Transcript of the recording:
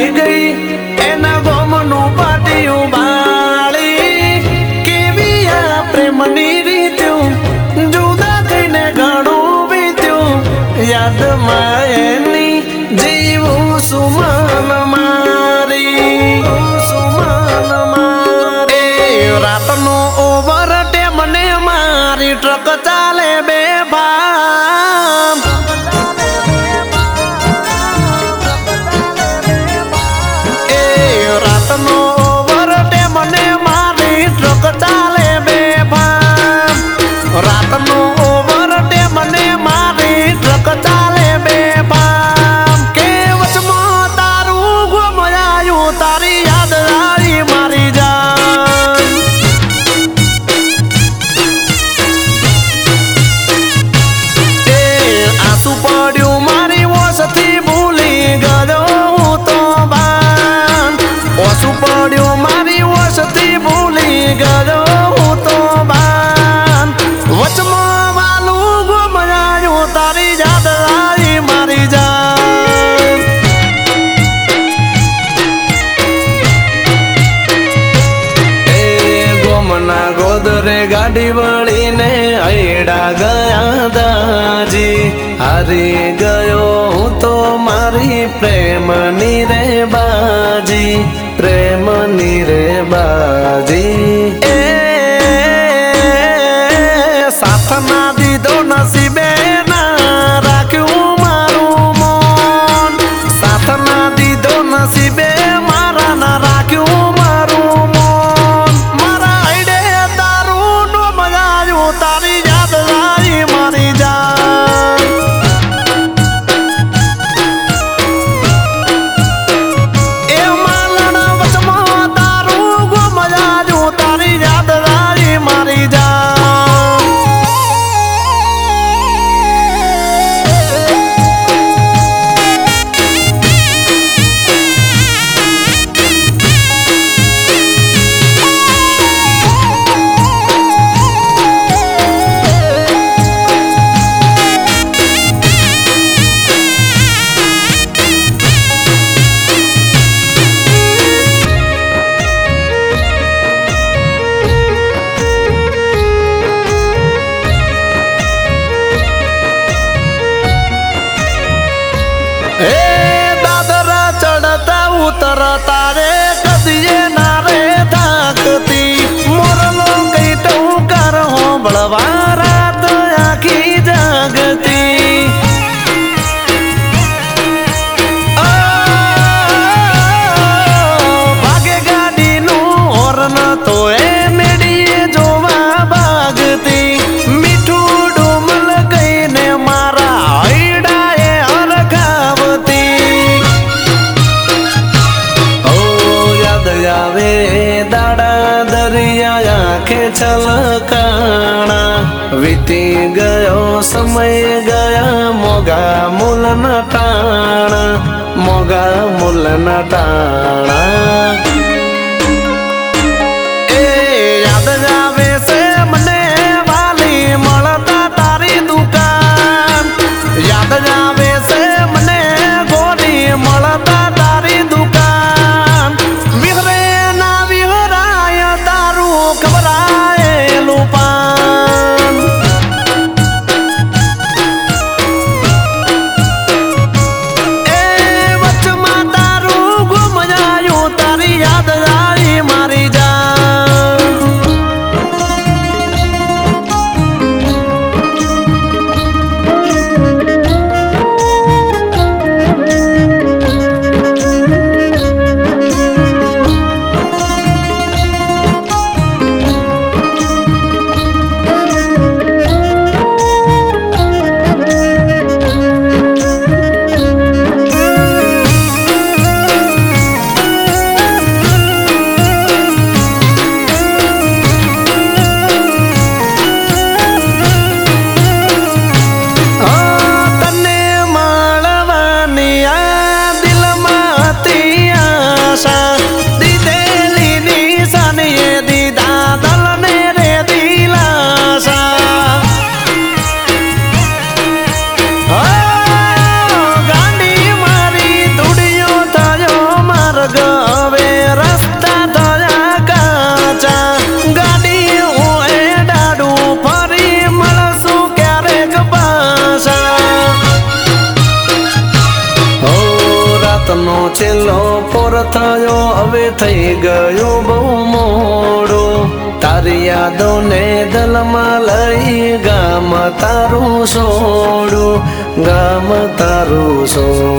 મરી ગઈ એના ગોમનું પાટિયું બાળી કેવી આ પ્રેમની રીત્યું જુદા થઈને ઘણું બીત્યું યાદમાં એની જીવું સુમન મારી રાતનો ઓવર ટેમને મારી ટ્રક ચાલે બે ભામ રાતનો ઓવર ટેમને મારી ટ્રક ચાલે બે ભામ રાતનો ઓવર ટેમને મારી ટ્રક ચાલે બે ભામ કે વચમાં તારું ગુમાયું તારી યાદ આવી મારી જાન આંસુ પડ્યું મારી ઓસથી ભૂલી ગયો હું તો બાન ઓસુ પડ્યું મારી ઓસથી ભૂલી ગયો હું તો બાન વચમાં વાલું ગુમાયું તારી યાદ આવી મારી જાન ગોમના ગોદરે ગાડી વળીને અયડા ગયા દાજી હારી ગયો હું તો મારી પ્રેમની રે બાજી પ્રેમની રે બાજી સાથ ના દીધો નસીબે ના રાખ્યું મારું મોન સાથ ના દીધો નસીબે મારા ના રાખ્યું મારું મોન મારા આઈડે તારું નો મજાયું તારી યાદ આવી મારી જાન એ માલણા વચમાં તારું ગુમાયું તારી યાદ આવી મારી જાન દાદરા ચડતા ઉતરતા રે કદીએ ના રે થાકતી મોરલો કઈ ટુકર હોંભળવા રાત આખી જાગતી ભાગે ગાડીનું હોર્ન તો એ મેડીએ જોવા ભાગતી મીઠું ડુમલ ગઈને મારા હૈડાએ આવે દાડા દરિયા આંખે છલકાણા વીતી ગયો સમય ગયા મોગા મૂલ ના ટાણા મોગા મૂલ ના ટાણા એ યાદ આવે છે મને વાલી મળતા તારી દુકાન યાદ આવે છે મને ગોરી મળતા તારી દુકાન વિહરે ના વિહરાય તારું ખબરાયેલું પાન એ વચમાં તારું ગુમાયું તારી મોર થયો હવે થઈ ગયું બહુ મોડું તારી યાદોને દલમાં લઈ ગામ તારું છોડું ગામ તારું છોડું